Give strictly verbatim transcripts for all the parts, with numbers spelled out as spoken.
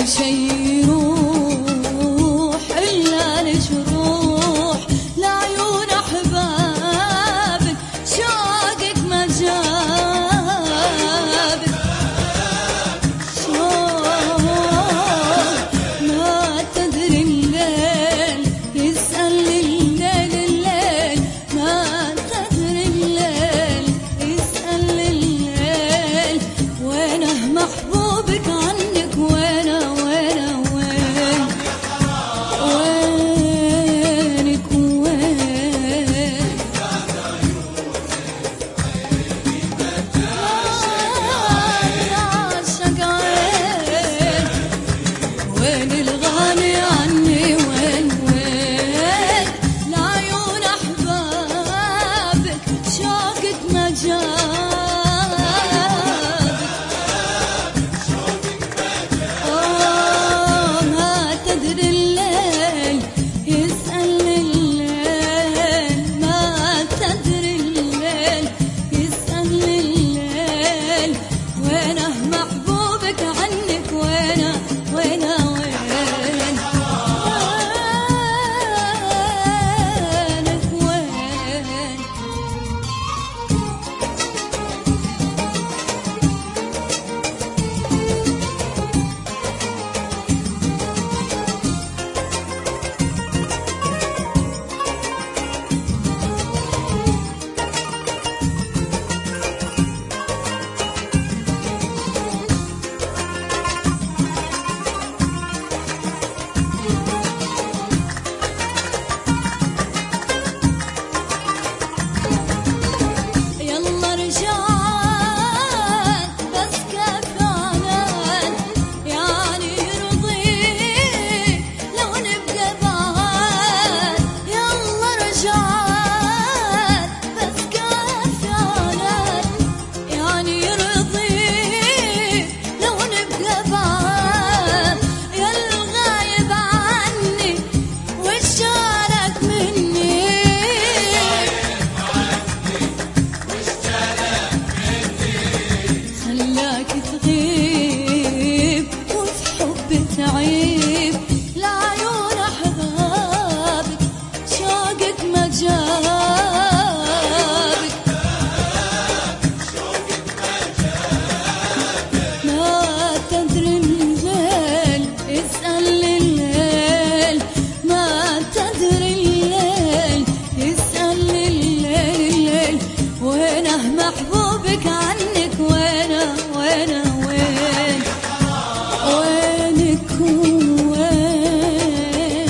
شي يروح إلا الجروح لعيون أحبابك شوقك ما جابك شوق ما تدري الليل يسأل الليل الليل ما تدري الليل يسأل الليل وينه محبوبك عنك وينه وينه وين وينك وين عاشق عين وين الغالي عني وين وين لعيون أحبابك شوقك ما جابك آه ما تدري الليل يسأل الليل ما تدري الليل يسأل الليل وينه محبوبك عنك وينه وينه وين وينك وين يلا رجعت بس كفانا يعني يرضيك لو نبقى بعاد يلا رجعت بس كفانا يعني يرضيك لو نبقى بعاد يا الغايب عني وشالك مني خلاك تغيب وفي حب تعيب لعيون أحبابك شوقك ما جابك ما تدري الليل اسأل الليل ما تدري الليل اسأل الليل الليل وينه محبوبك عنك وينه وينه وين وينك وين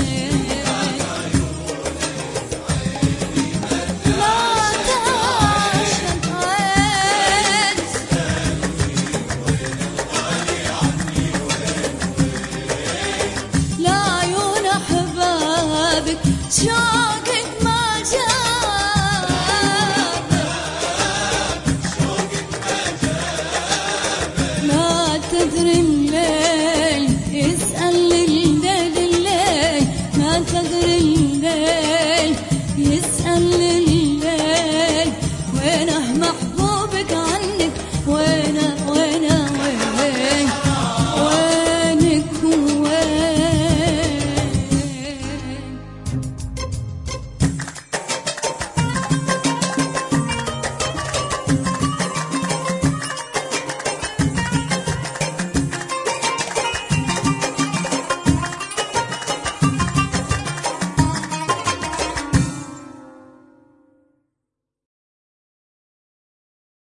لا تعشق عين لعيون أحبابك شوق